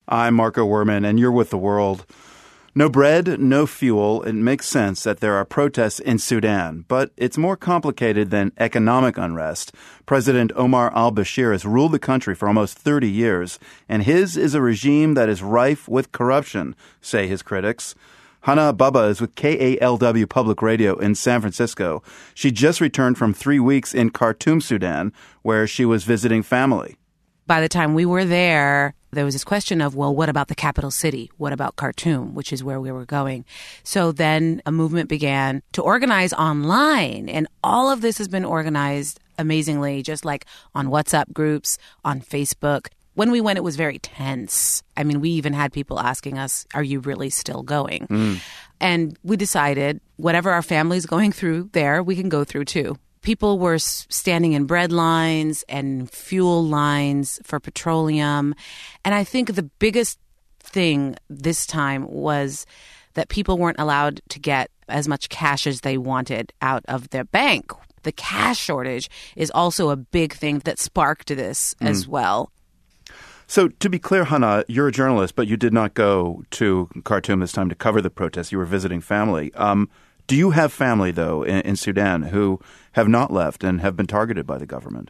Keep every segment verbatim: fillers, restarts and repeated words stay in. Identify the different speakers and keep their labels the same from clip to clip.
Speaker 1: I'm Marco Werman, and you're with The World. No bread, no fuel. It makes sense that there are protests in Sudan, but it's more complicated than economic unrest. President Omar al-Bashir has ruled the country for almost thirty years, and his is a regime that is rife with corruption, say his critics. Hannah Baba is with K A L W Public Radio in San Francisco. She just returned from three weeks in Khartoum, Sudan, where she was visiting family.
Speaker 2: By the time we were there, there was this question of, well, what about the capital city? What about Khartoum, which is where we were going? So then a movement began to organize online. And all of this has been organized amazingly, just like on WhatsApp groups, on Facebook. When we went, it was very tense. I mean, we even had people asking us, are you really still going? Mm. And we decided whatever our family's going through there, we can go through too. People were standing in bread lines and fuel lines for petroleum. And I think the biggest thing this time was that people weren't allowed to get as much cash as they wanted out of their bank. The cash shortage is also a big thing that sparked this mm. as well.
Speaker 1: So to be clear, Hannah, you're a journalist, but you did not go to Khartoum this time to cover the protests. You were visiting family. Um, do you have family, though, in, in Sudan who have not left and have been targeted by the government?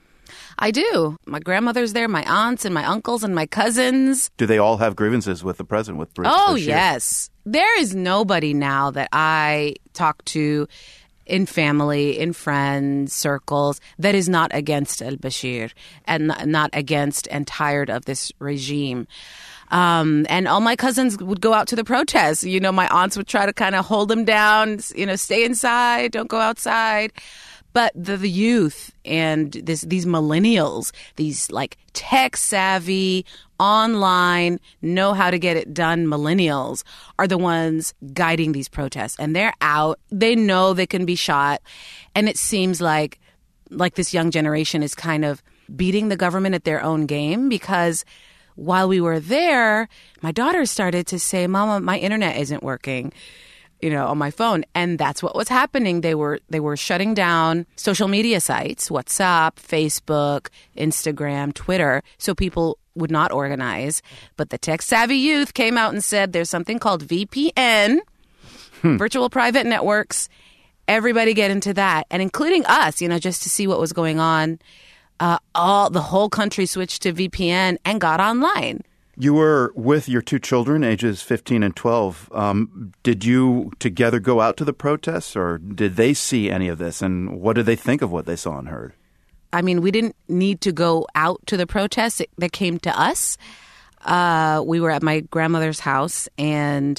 Speaker 2: I do. My grandmother's there, my aunts and my uncles and my cousins.
Speaker 1: Do they all have grievances with the president, with Bashir?
Speaker 2: Oh, yes. There is nobody now that I talk to in family, in friends, circles, that is not against al-Bashir and not against and tired of this regime. Um, and all my cousins would go out to the protests. You know, my aunts would try to kind of hold them down, you know, stay inside, don't go outside. But the, the youth and this, these millennials, these like tech savvy, online, know how to get it done millennials are the ones guiding these protests. And they're out. They know they can be shot. And it seems like like this young generation is kind of beating the government at their own game, because while we were there, my daughter started to say, Mama, my internet isn't working, you know, on my phone. And that's what was happening. They were they were shutting down social media sites, WhatsApp, Facebook, Instagram, Twitter, so people would not organize. But the tech-savvy youth came out and said there's something called V P N, hmm. virtual private networks. Everybody get into that, and including us, you know, just to see what was going on. Uh, all the whole country switched to V P N and got online.
Speaker 1: You were with your two children, ages fifteen and twelve. Um, did you together go out to the protests, or did they see any of this? And what did they think of what they saw and heard?
Speaker 2: I mean, we didn't need to go out to the protests. It, they came to us. Uh, we were at my grandmother's house, and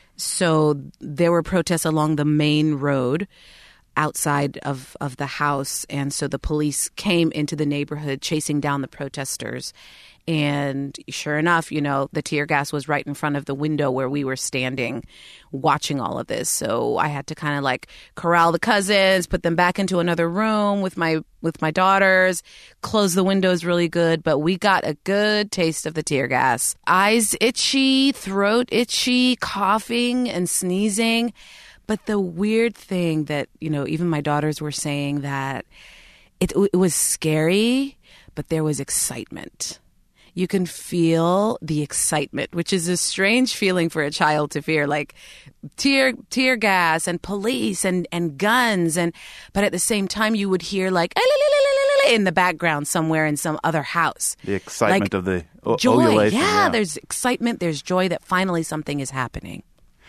Speaker 2: so there were protests along the main road outside of, of the house. And so the police came into the neighborhood chasing down the protesters. And sure enough, you know, the tear gas was right in front of the window where we were standing watching all of this. So I had to kind of like corral the cousins, put them back into another room with my with my daughters, close the windows really good. But we got a good taste of the tear gas. Eyes itchy, throat itchy, coughing and sneezing. But the weird thing that, you know, even my daughters were saying that it, it was scary, but there was excitement. You can feel the excitement, which is a strange feeling for a child to fear, like tear tear gas and police and, and guns. And but at the same time, you would hear like in the background somewhere in some other house.
Speaker 1: The excitement
Speaker 2: like,
Speaker 1: of the o-
Speaker 2: joy.
Speaker 1: ovulation.
Speaker 2: Yeah,
Speaker 1: yeah,
Speaker 2: there's excitement. There's joy that finally something is happening.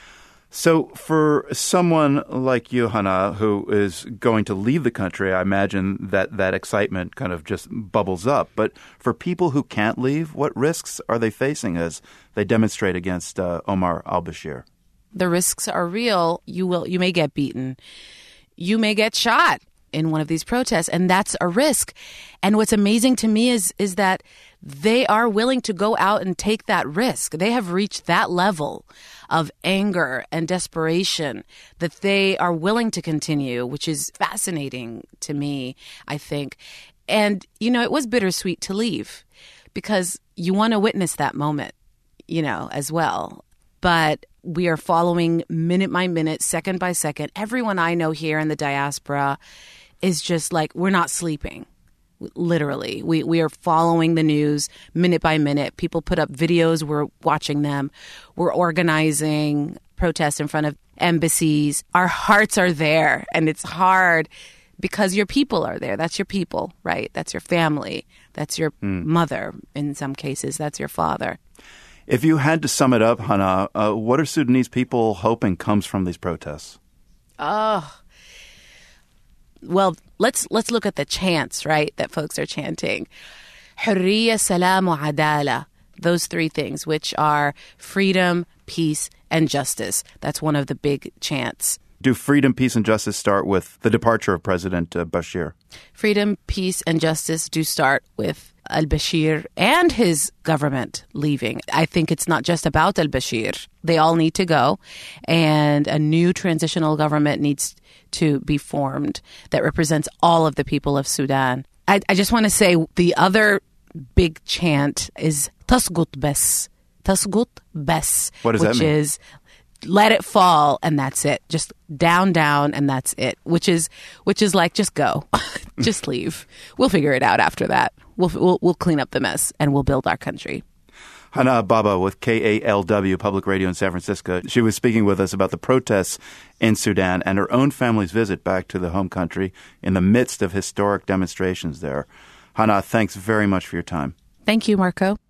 Speaker 1: So for someone like you, Hannah, who is going to leave the country, I imagine that that excitement kind of just bubbles up. But for people who can't leave, what risks are they facing as they demonstrate against uh, Omar al-Bashir?
Speaker 2: The risks are real. You will, you may get beaten. You may get shot in one of these protests, and that's a risk. And what's amazing to me is is that they are willing to go out and take that risk. They have reached that level of anger and desperation that they are willing to continue, which is fascinating to me, I think. And, you know, it was bittersweet to leave because you want to witness that moment, you know, as well. But we are following minute by minute, second by second. Everyone I know here in the diaspora is just like, we're not sleeping. Literally, we, we are following the news minute by minute. People put up videos. We're watching them. We're organizing protests in front of embassies. Our hearts are there, and it's hard because your people are there. That's your people, right? That's your family. That's your mm. mother in some cases. That's your father.
Speaker 1: If you had to sum it up, Hana, uh, what are Sudanese people hoping comes from these protests?
Speaker 2: Oh, well, let's let's look at the chants, right, that folks are chanting. Hurriya, salam, wa adala. Those three things, which are freedom, peace, and justice. That's one of the big chants.
Speaker 1: Do freedom, peace, and justice start with the departure of President uh, Bashir?
Speaker 2: Freedom, peace, and justice do start with al-Bashir and his government leaving. I think it's not just about al-Bashir. They all need to go, and a new transitional government needs to be formed that represents all of the people of Sudan. I, I just want to say the other big chant is Tasgut Bes. Tasgut Bes.
Speaker 1: What does that mean?
Speaker 2: Which is let it fall and that's it. Just down, down, and that's it. Which is which is like just go, just leave. We'll figure it out after that. We'll we'll, we'll clean up the mess and we'll build our country.
Speaker 1: Hana Baba with K A L W Public Radio in San Francisco. She was speaking with us about the protests in Sudan and her own family's visit back to the home country in the midst of historic demonstrations there. Hana, thanks very much for your time.
Speaker 2: Thank you, Marco.